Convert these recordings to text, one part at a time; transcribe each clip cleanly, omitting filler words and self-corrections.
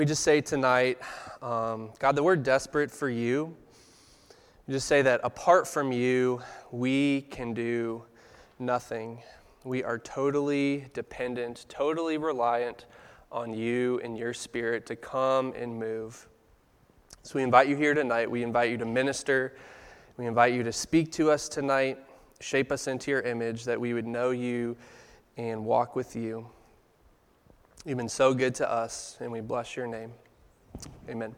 We just say tonight, God, that we're desperate for you. We just say that apart from you, we can do nothing. We are totally dependent, totally reliant on you and your Spirit to come and move. So we invite you here tonight. We invite you to minister. We invite you to speak to us tonight, shape us into your image, that we would know you and walk with you. You've been so good to us, and we bless your name. Amen.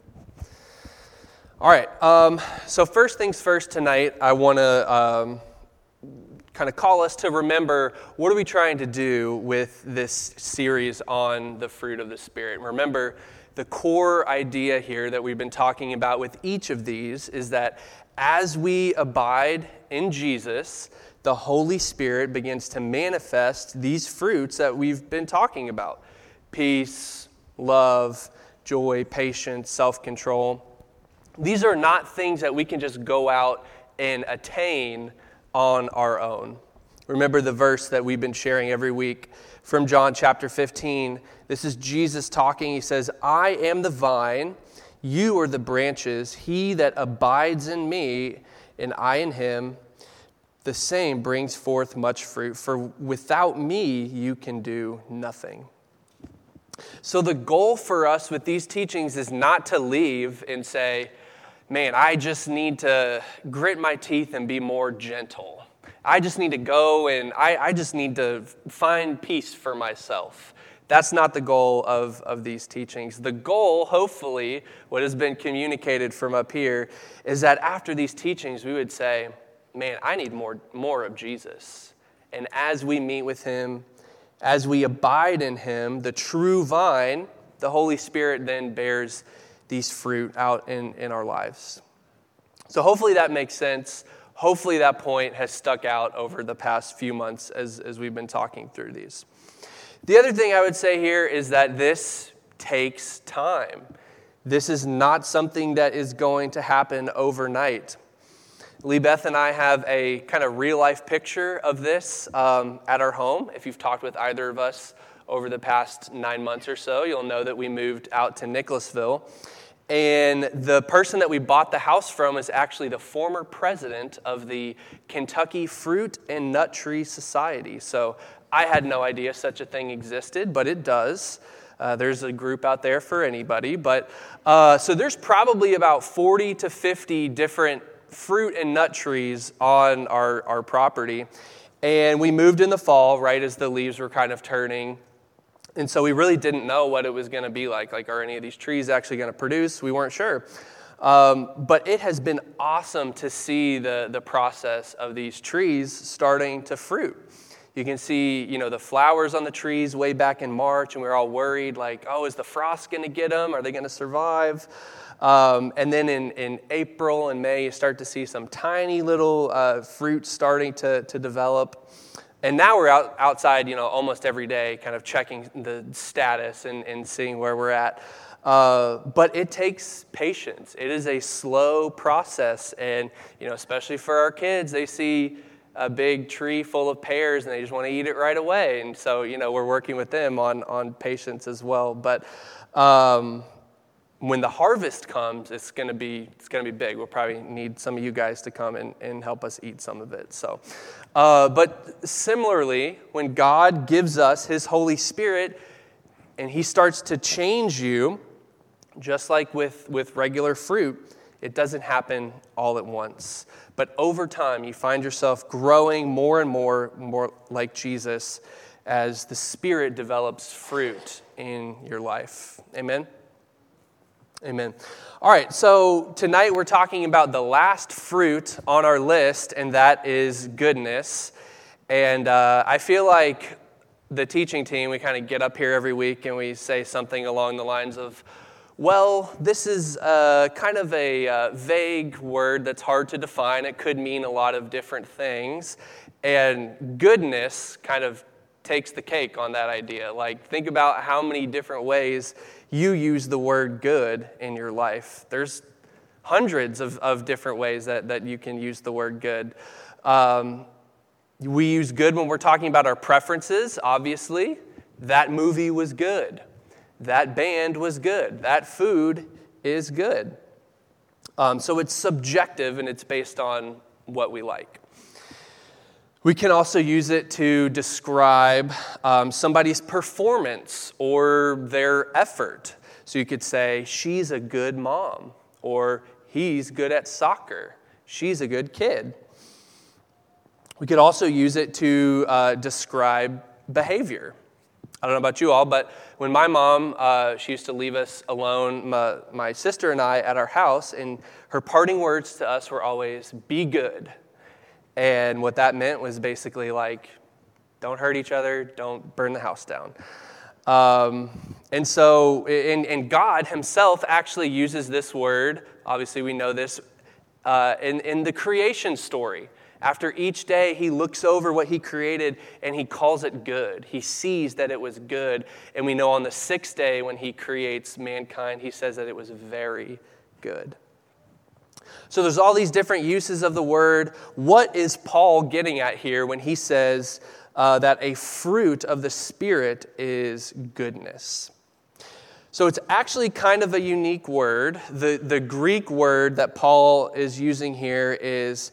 All right, so first things first tonight, I want to kind of call us to remember, what are we trying to do with this series on the fruit of the Spirit? Remember, the core idea here that we've been talking about with each of these is that as we abide in Jesus, the Holy Spirit begins to manifest these fruits that we've been talking about. Peace, love, joy, patience, self-control. These are not things that we can just go out and attain on our own. Remember the verse that we've been sharing every week from John chapter 15. This is Jesus talking. He says, I am the vine, you are the branches. He that abides in me and I in him, the same brings forth much fruit. For without me, you can do nothing. So the goal for us with these teachings is not to leave and say, man, I just need to grit my teeth and be more gentle. I just need to go and I just need to find peace for myself. That's not the goal of these teachings. The goal, hopefully, what has been communicated from up here, is that after these teachings, we would say, man, I need more of Jesus. And as we meet with him, as we abide in him, the true vine, the Holy Spirit then bears these fruit out in our lives. So hopefully that makes sense. Hopefully that point has stuck out over the past few months as we've been talking through these. The other thing I would say here is that this takes time. This is not something that is going to happen overnight. Lee Beth and I have a kind of real-life picture of this at our home. If you've talked with either of us over the past 9 months or so, you'll know that we moved out to Nicholasville. And the person that we bought the house from is actually the former president of the Kentucky Fruit and Nut Tree Society. So I had no idea such a thing existed, but it does. There's a group out there for anybody. But so there's probably about 40 to 50 different fruit and nut trees on our property. And we moved in the fall, right as the leaves were kind of turning. And so we really didn't know what it was going to be like. Like, are any of these trees actually going to produce? We weren't sure. But it has been awesome to see the process of these trees starting to fruit. You can see, the flowers on the trees way back in March, and we were all worried, like, oh, is the frost going to get them? Are they going to survive? And then in April and May, you start to see some tiny little fruit starting to develop. And now we're outside, almost every day, kind of checking the status and seeing where we're at. But it takes patience. It is a slow process. And, especially for our kids, they see a big tree full of pears and they just want to eat it right away. And so, we're working with them on patience as well. But when the harvest comes, it's going to be big. We'll probably need some of you guys to come and help us eat some of it. So, but similarly, when God gives us his Holy Spirit and he starts to change you, just like with regular fruit, it doesn't happen all at once. But over time, you find yourself growing more and more like Jesus as the Spirit develops fruit in your life. Amen? Amen. All right, so tonight we're talking about the last fruit on our list, and that is goodness. And I feel like the teaching team, we kind of get up here every week and we say something along the lines of, well, this is kind of a vague word that's hard to define. It could mean a lot of different things. And goodness kind of takes the cake on that idea. Like, think about how many different ways you use the word good in your life. There's hundreds of different ways that you can use the word good. We use good when we're talking about our preferences, obviously. That movie was good. that band was good. That food is good. So it's subjective, and it's based on what we like. We can also use it to describe somebody's performance or their effort. So you could say, she's a good mom, or he's good at soccer. She's a good kid. We could also use it to describe behavior. I don't know about you all, but when my mom, she used to leave us alone, my sister and I, at our house, and her parting words to us were always, be good. And what that meant was basically like, don't hurt each other, don't burn the house down. And God himself actually uses this word, obviously we know this, in the creation story. After each day, he looks over what he created and he calls it good. He sees that it was good. And we know on the sixth day when he creates mankind, he says that it was very good. So there's all these different uses of the word. What is Paul getting at here when he says that a fruit of the Spirit is goodness? So it's actually kind of a unique word. The Greek word that Paul is using here is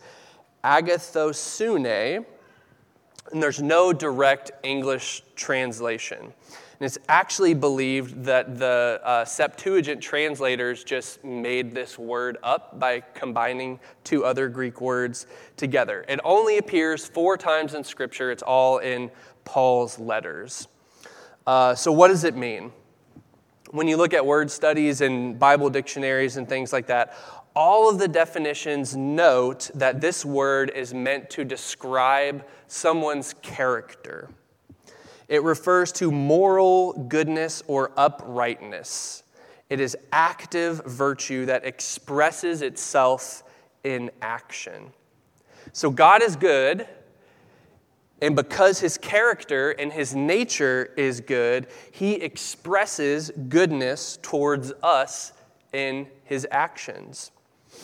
agathosune, and there's no direct English translation. And it's actually believed that the Septuagint translators just made this word up by combining two other Greek words together. It only appears 4 times in Scripture. It's all in Paul's letters. So what does it mean? When you look at word studies and Bible dictionaries and things like that, all of the definitions note that this word is meant to describe someone's character. It refers to moral goodness or uprightness. It is active virtue that expresses itself in action. So God is good, and because his character and his nature is good, he expresses goodness towards us in his actions.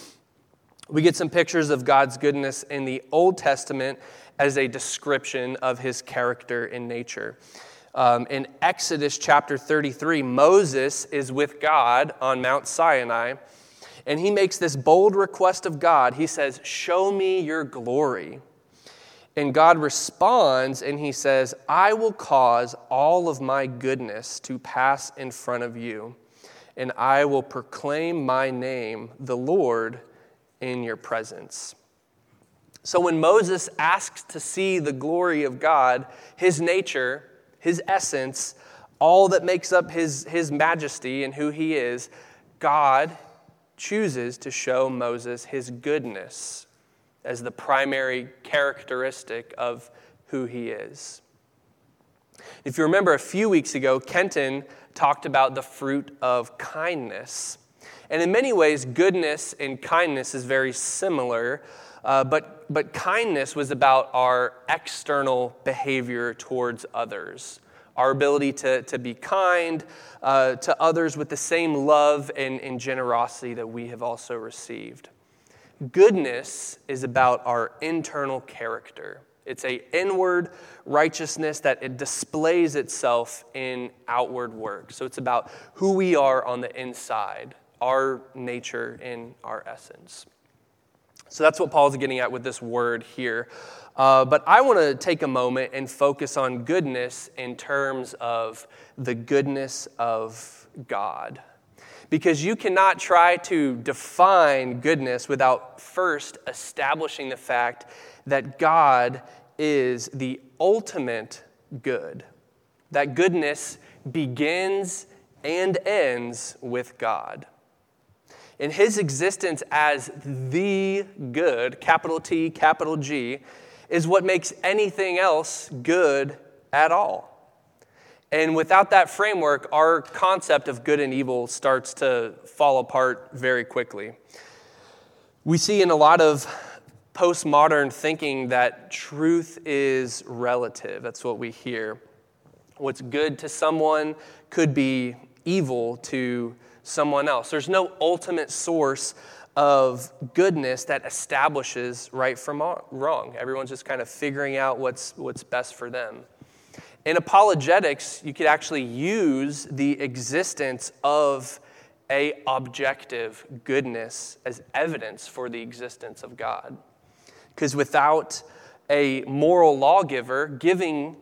We get some pictures of God's goodness in the Old Testament as a description of his character and nature. In Exodus chapter 33, Moses is with God on Mount Sinai, and he makes this bold request of God. He says, "Show me your glory." And God responds, and he says, "I will cause all of my goodness to pass in front of you, and I will proclaim my name, the Lord, in your presence." So when Moses asks to see the glory of God, his nature, his essence, all that makes up his majesty and who he is, God chooses to show Moses his goodness as the primary characteristic of who he is. If you remember a few weeks ago, Kenton talked about the fruit of kindness. And in many ways, goodness and kindness is very similar, but kindness was about our external behavior towards others, our ability to be kind to others with the same love and generosity that we have also received. Goodness is about our internal character. It's an inward righteousness that it displays itself in outward work. So it's about who we are on the inside, our nature and our essence. So that's what Paul's getting at with this word here. But I want to take a moment and focus on goodness in terms of the goodness of God. Because you cannot try to define goodness without first establishing the fact that God is the ultimate good. That goodness begins and ends with God. And his existence as the good, capital T, capital G, is what makes anything else good at all. And without that framework, our concept of good and evil starts to fall apart very quickly. We see in a lot of postmodern thinking that truth is relative. That's what we hear. What's good to someone could be evil to someone else. There's no ultimate source of goodness that establishes right from wrong. Everyone's just kind of figuring out what's best for them. In apologetics, you could actually use the existence of a objective goodness as evidence for the existence of God. Because without a moral lawgiver giving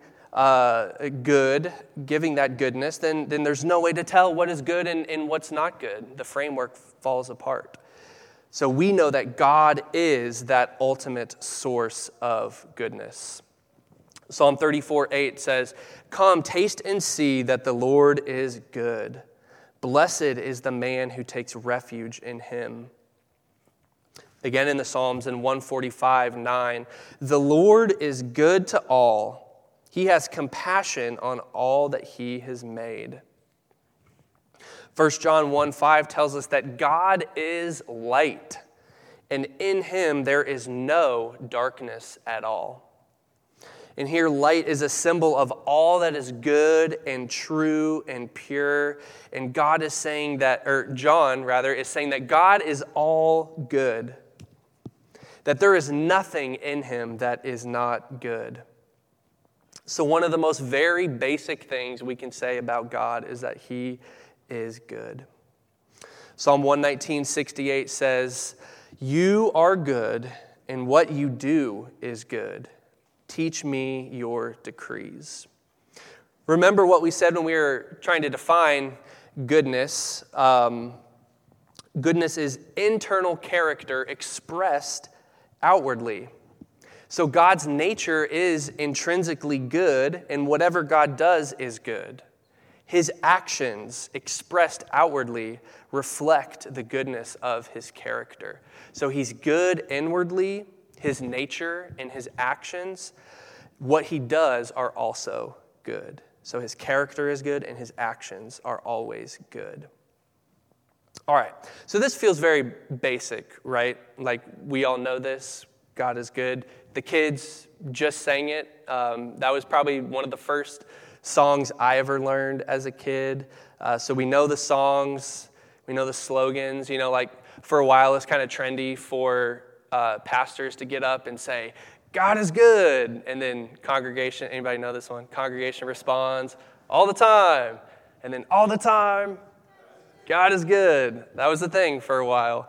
that goodness, then there's no way to tell what is good and what's not good. The framework falls apart. So we know that God is that ultimate source of goodness. Psalm 34:8 says, "Come, taste and see that the Lord is good. Blessed is the man who takes refuge in him." Again in the Psalms in 145:9, "The Lord is good to all. He has compassion on all that he has made." 1 John 1:5 tells us that God is light, and in him there is no darkness at all. And here, light is a symbol of all that is good and true and pure. And God is saying that, or John, rather, is saying that God is all good. That there is nothing in him that is not good. So one of the most very basic things we can say about God is that he is good. Psalm 119:68 says, "You are good, and what you do is good. Teach me your decrees." Remember what we said when we were trying to define goodness. Goodness is internal character expressed outwardly. So God's nature is intrinsically good, and whatever God does is good. His actions expressed outwardly reflect the goodness of his character. So he's good inwardly. His nature and his actions, what he does are also good. So his character is good and his actions are always good. All right, so this feels very basic, right? Like we all know this, God is good. The kids just sang it. That was probably one of the first songs I ever learned as a kid. So we know the songs, we know the slogans. You know, like for a while it's kind of trendy for pastors to get up and say, "God is good." And then congregation, anybody know this one? Congregation responds, "All the time." And then all the time, "God is good." That was the thing for a while.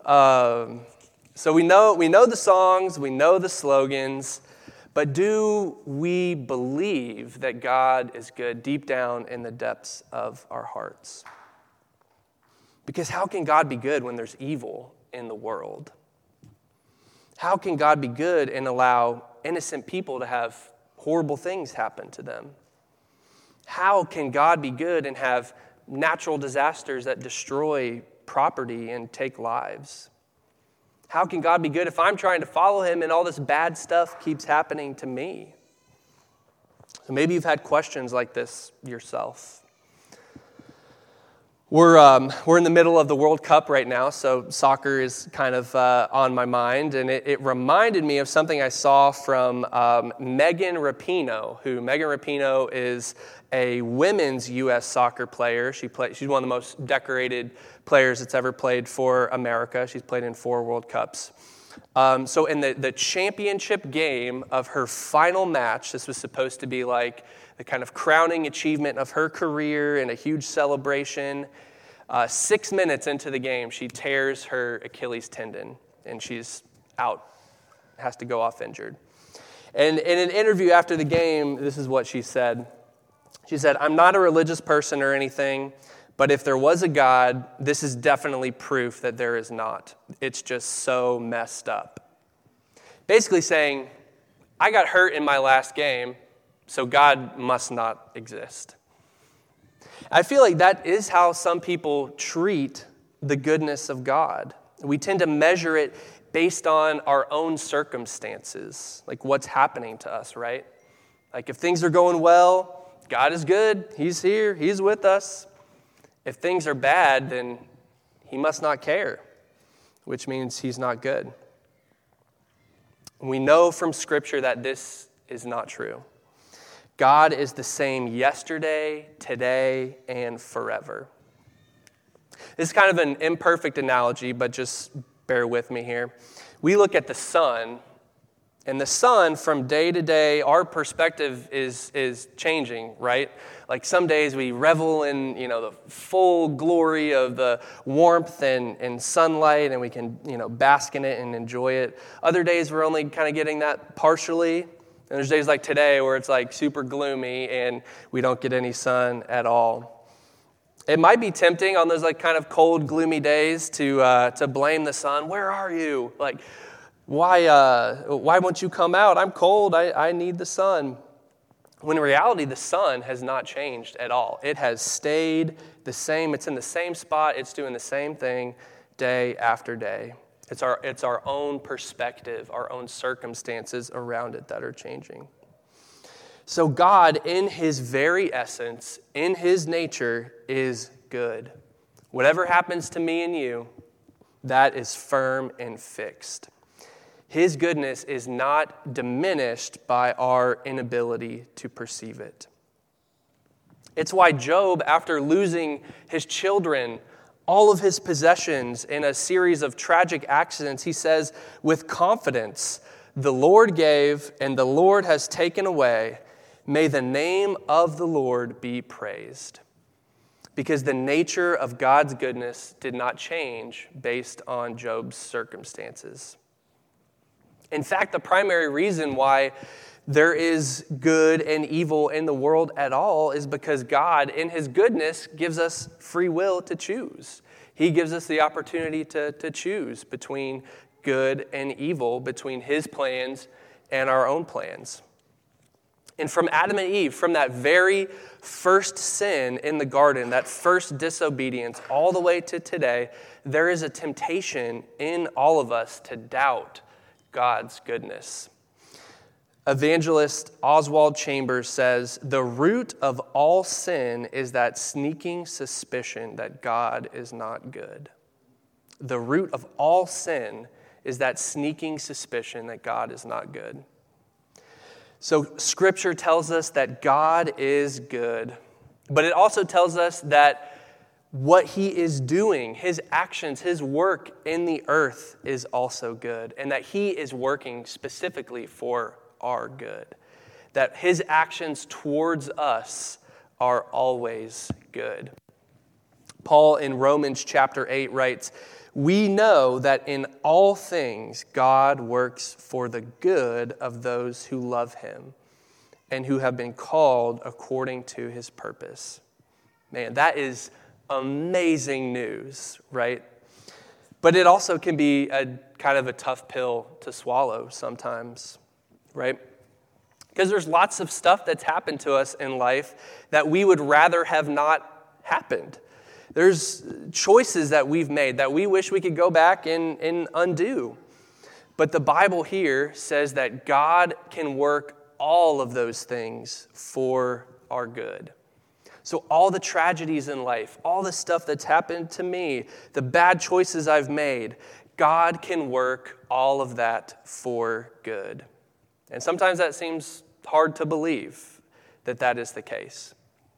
So we know the songs, we know the slogans, but do we believe that God is good deep down in the depths of our hearts? Because how can God be good when there's evil in the world? How can God be good and allow innocent people to have horrible things happen to them? How can God be good and have natural disasters that destroy property and take lives? How can God be good if I'm trying to follow him and all this bad stuff keeps happening to me? So maybe you've had questions like this yourself. We're in the middle of the World Cup right now, so soccer is kind of on my mind, and it reminded me of something I saw from Megan Rapinoe, Megan Rapinoe is a women's U.S. soccer player. She's one of the most decorated players that's ever played for America. She's played in 4 World Cups. So in the championship game of her final match, this was supposed to be like the kind of crowning achievement of her career and a huge celebration. 6 minutes into the game, she tears her Achilles tendon, and she's out, has to go off injured. And in an interview after the game, this is what she said. She said, "I'm not a religious person or anything, but if there was a God, this is definitely proof that there is not. It's just so messed up." Basically saying, I got hurt in my last game, so God must not exist. I feel like that is how some people treat the goodness of God. We tend to measure it based on our own circumstances, like what's happening to us, right? Like if things are going well, God is good, he's here, he's with us. If things are bad, then he must not care, which means he's not good. We know from Scripture that this is not true. God is the same yesterday, today, and forever. This is kind of an imperfect analogy, but just bear with me here. We look at the sun, And the sun, from day to day, our perspective is changing, right? Like some days we revel in, the full glory of the warmth and sunlight, and we can, bask in it and enjoy it. Other days we're only kind of getting that partially. And there's days like today where it's like super gloomy and we don't get any sun at all. It might be tempting on those like kind of cold, gloomy days to blame the sun. Where are you? Like, why won't you come out? I'm cold. I need the sun. When in reality, the sun has not changed at all. It has stayed the same. It's in the same spot. It's doing the same thing day after day. It's our own perspective, our own circumstances around it that are changing. So God, in his very essence, in his nature, is good. Whatever happens to me and you, that is firm and fixed. His goodness is not diminished by our inability to perceive it. It's why Job, after losing his children, all of his possessions in a series of tragic accidents, he says with confidence, "The Lord gave and the Lord has taken away. May the name of the Lord be praised." Because the nature of God's goodness did not change based on Job's circumstances. In fact, the primary reason why there is good and evil in the world at all is because God, in his goodness, gives us free will to choose. He gives us the opportunity to choose between good and evil, between his plans and our own plans. And from Adam and Eve, from that very first sin in the garden, that first disobedience, all the way to today, there is a temptation in all of us to doubt God's goodness. Evangelist Oswald Chambers says, "The root of all sin is that sneaking suspicion that God is not good." The root of all sin is that sneaking suspicion that God is not good. So Scripture tells us that God is good, but it also tells us that what he is doing, his actions, his work in the earth is also good, and that he is working specifically for our good, that his actions towards us are always good. Paul in Romans chapter 8 writes, "We know that in all things God works for the good of those who love him and who have been called according to his purpose." Man, that is amazing news, right? But it also can be a kind of a tough pill to swallow sometimes, right? Because there's lots of stuff that's happened to us in life that we would rather have not happened. There's choices that we've made that we wish we could go back and undo. But the Bible here says that God can work all of those things for our good. So all the tragedies in life, all the stuff that's happened to me, the bad choices I've made, God can work all of that for good. And sometimes that seems hard to believe that that is the case.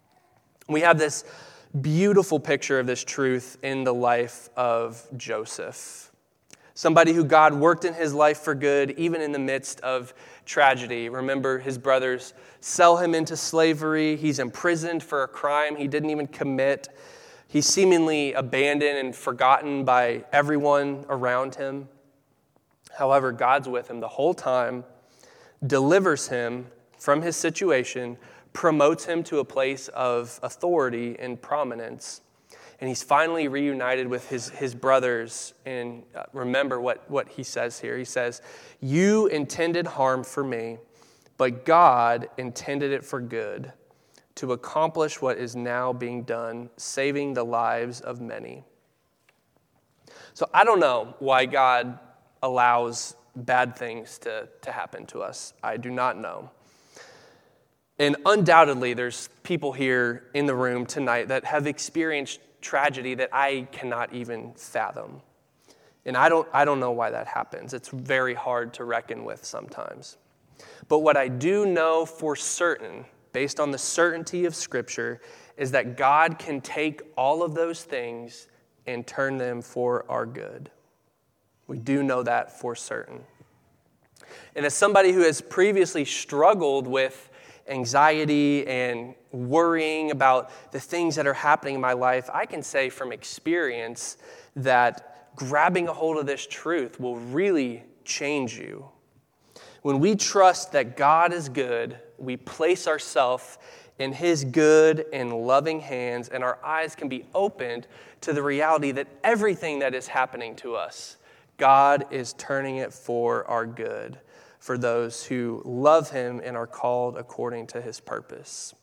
We have this beautiful picture of this truth in the life of Joseph. Somebody who God worked in his life for good, even in the midst of tragedy. Remember, his brothers sell him into slavery. He's imprisoned for a crime he didn't even commit. He's seemingly abandoned and forgotten by everyone around him. However, God's with him the whole time, delivers him from his situation, promotes him to a place of authority and prominence. And he's finally reunited with his brothers. And remember what he says here. He says, "You intended harm for me, but God intended it for good, to accomplish what is now being done, saving the lives of many." So I don't know why God allows bad things to happen to us. I do not know. And undoubtedly, there's people here in the room tonight that have experienced tragedy that I cannot even fathom. And I don't know why that happens. It's very hard to reckon with sometimes. But what I do know for certain, based on the certainty of Scripture, is that God can take all of those things and turn them for our good. We do know that for certain. And as somebody who has previously struggled with anxiety and worrying about the things that are happening in my life, I can say from experience that grabbing a hold of this truth will really change you. When we trust that God is good, we place ourselves in His good and loving hands, and our eyes can be opened to the reality that everything that is happening to us, God is turning it for our good, for those who love Him and are called according to His purpose.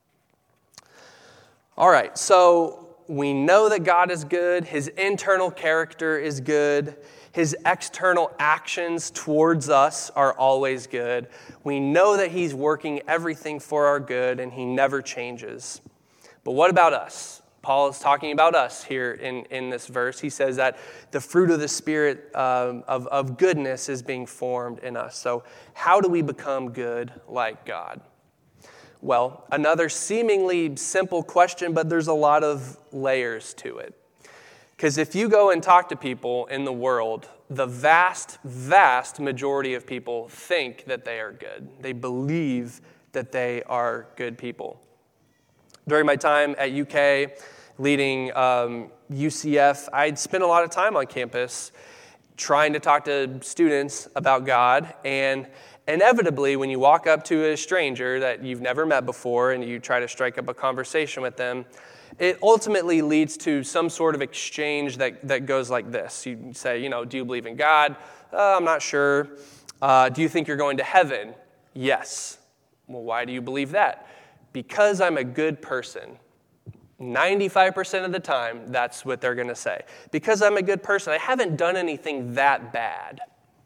All right, so we know that God is good. His internal character is good. His external actions towards us are always good. We know that He's working everything for our good, and He never changes. But what about us? Paul is talking about us here in this verse. He says that the fruit of the Spirit of goodness is being formed in us. So how do we become good like God? Well, another seemingly simple question, but there's a lot of layers to it. Because if you go and talk to people in the world, the vast, vast majority of people think that they are good. They believe that they are good people. During my time at UK, leading UCF, I'd spent a lot of time on campus trying to talk to students about God. And inevitably, when you walk up to a stranger that you've never met before and you try to strike up a conversation with them, it ultimately leads to some sort of exchange that goes like this. You say, do you believe in God? I'm not sure. Do you think you're going to heaven? Yes. Well, why do you believe that? Because I'm a good person. 95% of the time, that's what they're going to say. Because I'm a good person. I haven't done anything that bad.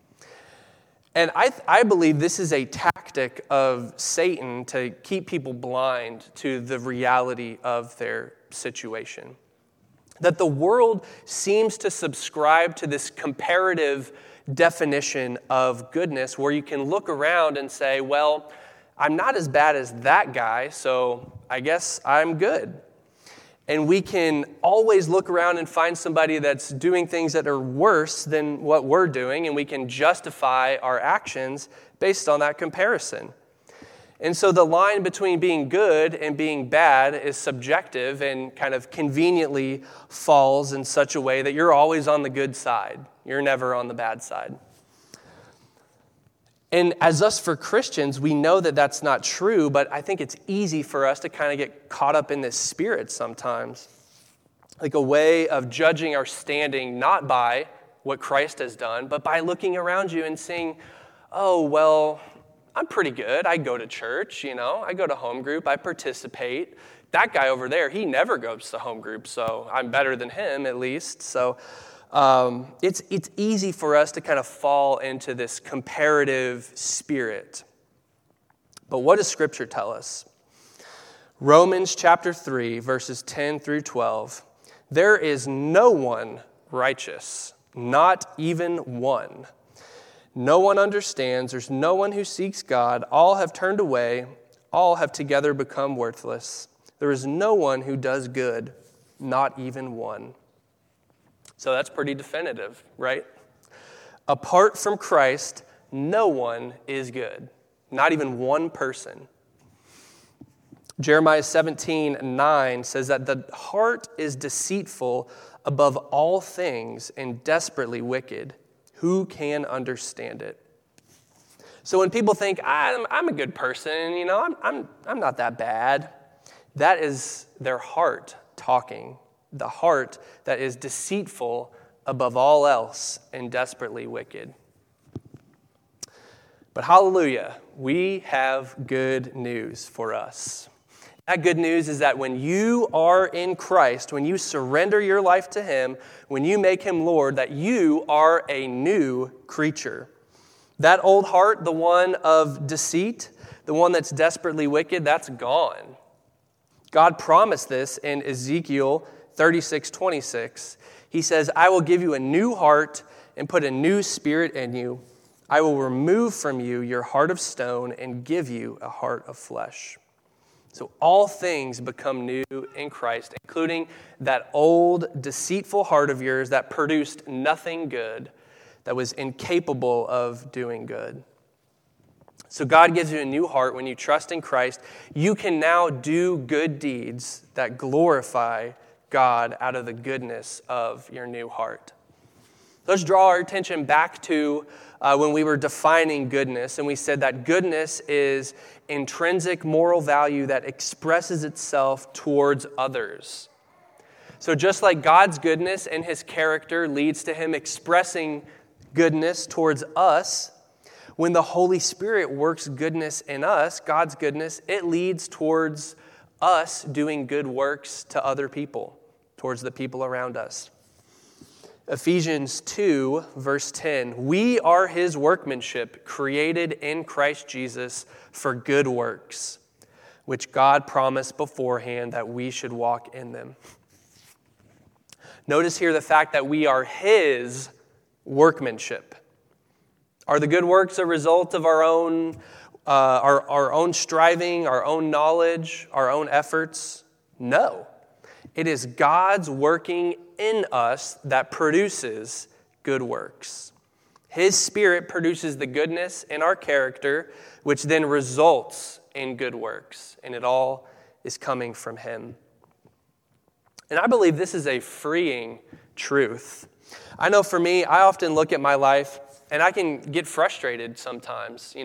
And I believe this is a tactic of Satan to keep people blind to the reality of their situation. That the world seems to subscribe to this comparative definition of goodness where you can look around and say, well, I'm not as bad as that guy, so I guess I'm good. And we can always look around and find somebody that's doing things that are worse than what we're doing, and we can justify our actions based on that comparison. And so the line between being good and being bad is subjective and kind of conveniently falls in such a way that you're always on the good side. You're never on the bad side. And as us for Christians, we know that that's not true, but I think it's easy for us to kind of get caught up in this spirit sometimes. Like a way of judging our standing not by what Christ has done, but by looking around you and saying, oh, well, I'm pretty good. I go to church, I go to home group, I participate. That guy over there, he never goes to home group, so I'm better than him at least. So it's easy for us to kind of fall into this comparative spirit. But what does Scripture tell us? Romans chapter 3, verses 10 through 12. There is no one righteous, not even one. No one understands. There's no one who seeks God. All have turned away. All have together become worthless. There is no one who does good, not even one. So that's pretty definitive, right? Apart from Christ, no one is good. Not even one person. Jeremiah 17:9 says that the heart is deceitful above all things and desperately wicked. Who can understand it? So when people think, I'm a good person, I'm not that bad, that is their heart talking. The heart that is deceitful above all else and desperately wicked. But hallelujah, we have good news for us. That good news is that when you are in Christ, when you surrender your life to Him, when you make Him Lord, that you are a new creature. That old heart, the one of deceit, the one that's desperately wicked, that's gone. God promised this in Ezekiel 36:26. He says, I will give you a new heart and put a new spirit in you. I will remove from you your heart of stone and give you a heart of flesh. So all things become new in Christ, including that old, deceitful heart of yours that produced nothing good. that was incapable of doing good. So God gives you a new heart when you trust in Christ. You can now do good deeds that glorify God out of the goodness of your new heart. Let's draw our attention back to when we were defining goodness, and we said that goodness is intrinsic moral value that expresses itself towards others. So just like God's goodness and his character leads to him expressing goodness towards us, when the Holy Spirit works goodness in us, God's goodness, it leads towards us doing good works to other people, towards the people around us. Ephesians 2, verse 10, we are his workmanship, created in Christ Jesus for good works, which God promised beforehand that we should walk in them. Notice here the fact that we are his workmanship. Are the good works a result of our own striving, our own knowledge, our own efforts? No. It is God's working in us that produces good works. His Spirit produces the goodness in our character, which then results in good works. And it all is coming from him. And I believe this is a freeing truth. I know for me, I often look at my life and I can get frustrated sometimes,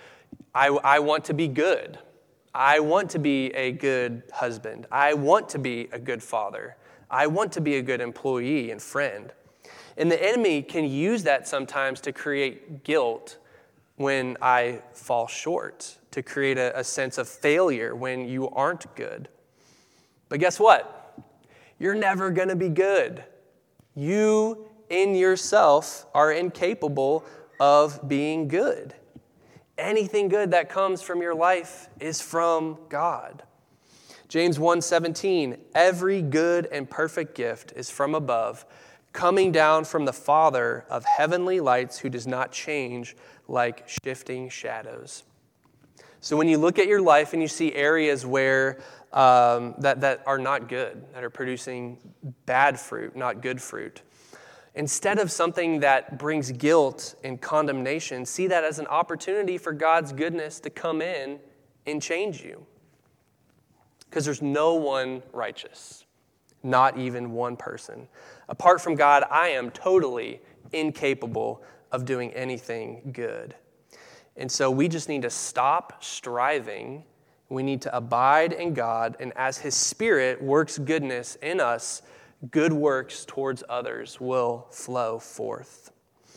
I want to be good. I want to be a good husband. I want to be a good father. I want to be a good employee and friend. And the enemy can use that sometimes to create guilt when I fall short, to create a sense of failure when you aren't good. But guess what? You're never going to be good. You in yourself are incapable of being good. Anything good that comes from your life is from God. James 1:17, every good and perfect gift is from above, coming down from the Father of heavenly lights, who does not change like shifting shadows. So when you look at your life and you see areas where that are not good, that are producing bad fruit, not good fruit, instead of something that brings guilt and condemnation, see that as an opportunity for God's goodness to come in and change you. Because there's no one righteous, not even one person. Apart from God, I am totally incapable of doing anything good. And so we just need to stop striving. We need to abide in God, and as his Spirit works goodness in us, good works towards others will flow forth.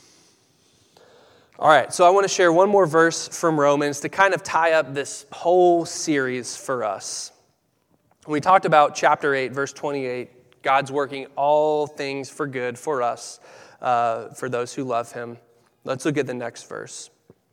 All right, so I want to share one more verse from Romans to kind of tie up this whole series for us. We talked about chapter 8, verse 28, God's working all things for good for us, for those who love him. Let's look at the next verse.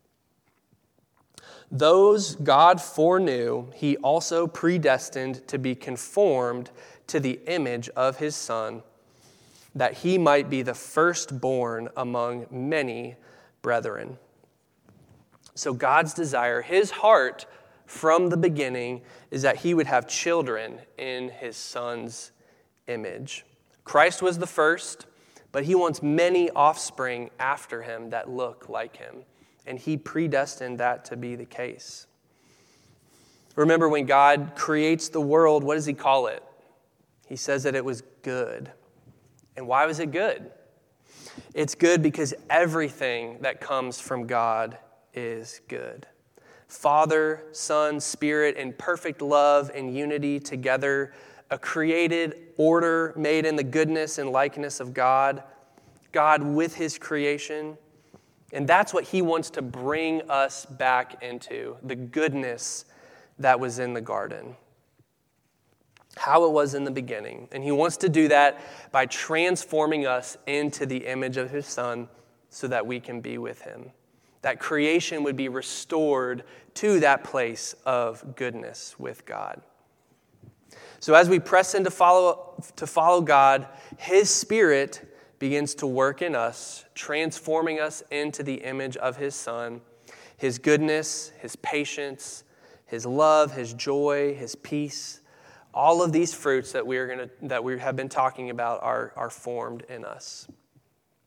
Those God foreknew, he also predestined to be conformed to the image of his Son, that he might be the firstborn among many brethren. So God's desire, his heart from the beginning, is that he would have children in his Son's image. Christ was the first, but he wants many offspring after him that look like him, and he predestined that to be the case. Remember, when God creates the world, what does he call it? He says that it was good. And why was it good? It's good because everything that comes from God is good. Father, Son, Spirit, in perfect love and unity together, a created order made in the goodness and likeness of God, God with his creation. And that's what he wants to bring us back into, the goodness that was in the garden, how it was in the beginning. And he wants to do that by transforming us into the image of his Son so that we can be with him. That creation would be restored to that place of goodness with God. So as we press in to follow God, his Spirit begins to work in us, transforming us into the image of his Son. His goodness, his patience, his love, his joy, his peace, all of these fruits that we have been talking about are formed in us.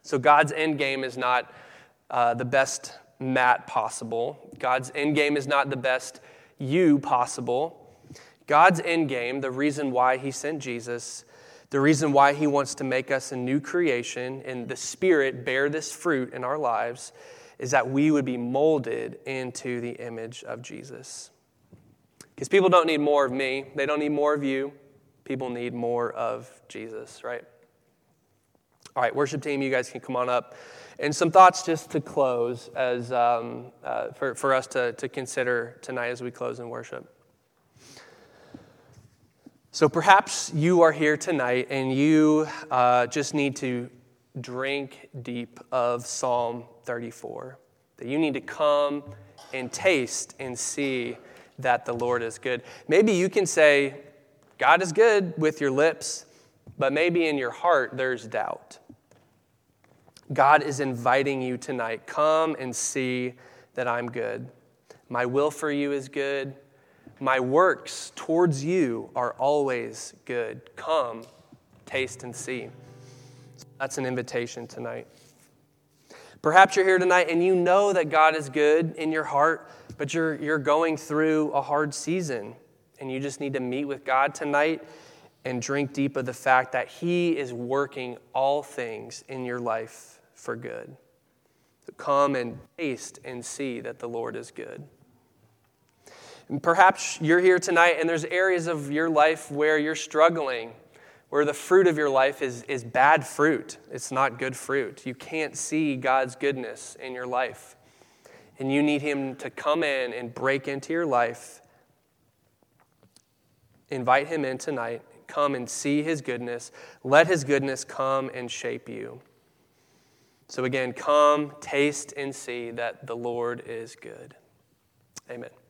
So God's end game is not the best Matt possible. God's end game is not the best you possible. God's end game, the reason why he sent Jesus, the reason why he wants to make us a new creation and the Spirit bear this fruit in our lives, is that we would be molded into the image of Jesus. Because people don't need more of me. They don't need more of you. People need more of Jesus, right? All right, worship team, you guys can come on up. And some thoughts just to close as for us to consider tonight as we close in worship. So perhaps you are here tonight and you just need to drink deep of Psalm 34. That you need to come and taste and see that the Lord is good. Maybe you can say, God is good with your lips, but maybe in your heart there's doubt. God is inviting you tonight, come and see that I'm good. My will for you is good. My works towards you are always good. Come, taste and see. That's an invitation tonight. Perhaps you're here tonight and you know that God is good in your heart, but you're going through a hard season and you just need to meet with God tonight and drink deep of the fact that he is working all things in your life for good. So come and taste and see that the Lord is good. And perhaps you're here tonight and there's areas of your life where you're struggling, where the fruit of your life is bad fruit. It's not good fruit. You can't see God's goodness in your life. And you need him to come in and break into your life. Invite him in tonight. Come and see his goodness. Let his goodness come and shape you. So again, come, taste, and see that the Lord is good. Amen.